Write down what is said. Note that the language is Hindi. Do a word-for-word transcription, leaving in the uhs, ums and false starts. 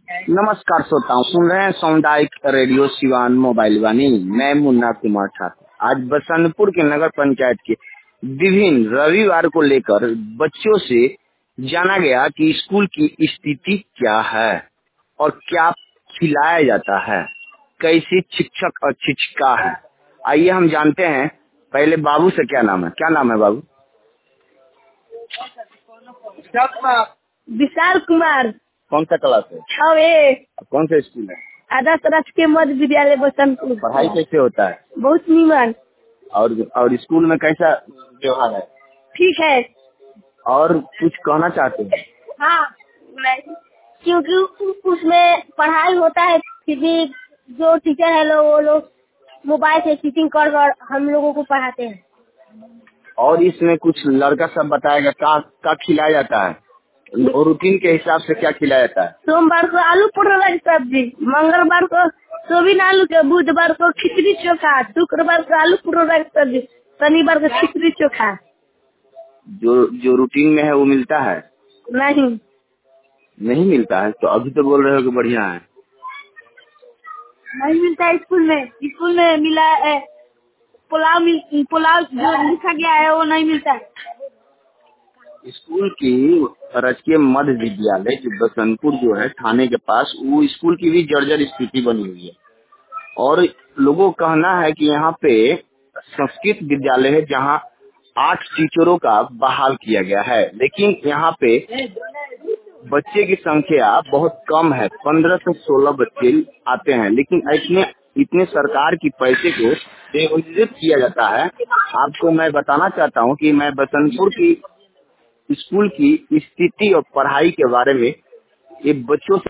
नमस्कार श्रोताओं, सुन रहे हैं सामुदायिक रेडियो सिवान मोबाइल वाणी। मैं मुन्ना कुमार ठाकुर। आज बसंतपुर के नगर पंचायत के विभिन्न रविवार को लेकर बच्चों से जाना गया कि स्कूल की स्थिति क्या है और क्या खिलाया जाता है, कैसी शिक्षक और शिक्षिका है। आइए हम जानते हैं। पहले बाबू से क्या नाम है? क्या नाम है बाबू? विशाल कुमार। कौन सा क्लास है? छवे। कौन सा स्कूल है? आदर्श राजकीय मध्य विद्यालय बसंतपुर। पढ़ाई कैसे होता है? बहुत नीमन। और और स्कूल में कैसा व्यवहार है? ठीक है। और कुछ कहना चाहते हैं? हाँ, मैं क्योंकि उसमें पढ़ाई होता है, फिर भी जो टीचर है लोग वो लोग मोबाइल से चीटिंग कर कर हम लोगों को पढ़ाते हैं। और इसमें कुछ लड़का सब बताएगा का का खिलाया जाता है और रूटीन के हिसाब से क्या खिलाया जाता है? सोमवार को आलू परोर की सब्जी, मंगलवार को सोयाबीन आलू के, बुधवार को खिचड़ी चोखा, शुक्रवार को आलू परोर की सब्जी, शनिवार को खिचड़ी चोखा। जो जो रूटीन में है वो मिलता है? नहीं नहीं मिलता है। तो अभी तो बोल रहे हो कि बढ़िया है। नहीं मिलता है स्कूल में। स्कूल में मिला है पुलाव, मिल पुलाव जो लिखा गया है वो नहीं मिलता है। स्कूल की राजकीय मध्य विद्यालय जो बसंतपुर जो है थाने के पास, वो स्कूल की भी जर्जर स्थिति बनी हुई है और लोगों का कहना है कि यहाँ पे संस्कृत विद्यालय है जहाँ आठ टीचरों का बहाल किया गया है, लेकिन यहाँ पे बच्चे की संख्या बहुत कम है। पंद्रह से सोलह बच्चे आते हैं, लेकिन इतने इतने सरकार की पैसे को बेवजह किया जाता है। आपको मैं बताना चाहता हूँ कि मैं बसंतपुर की स्कूल की स्थिति और पढ़ाई के बारे में ये बच्चों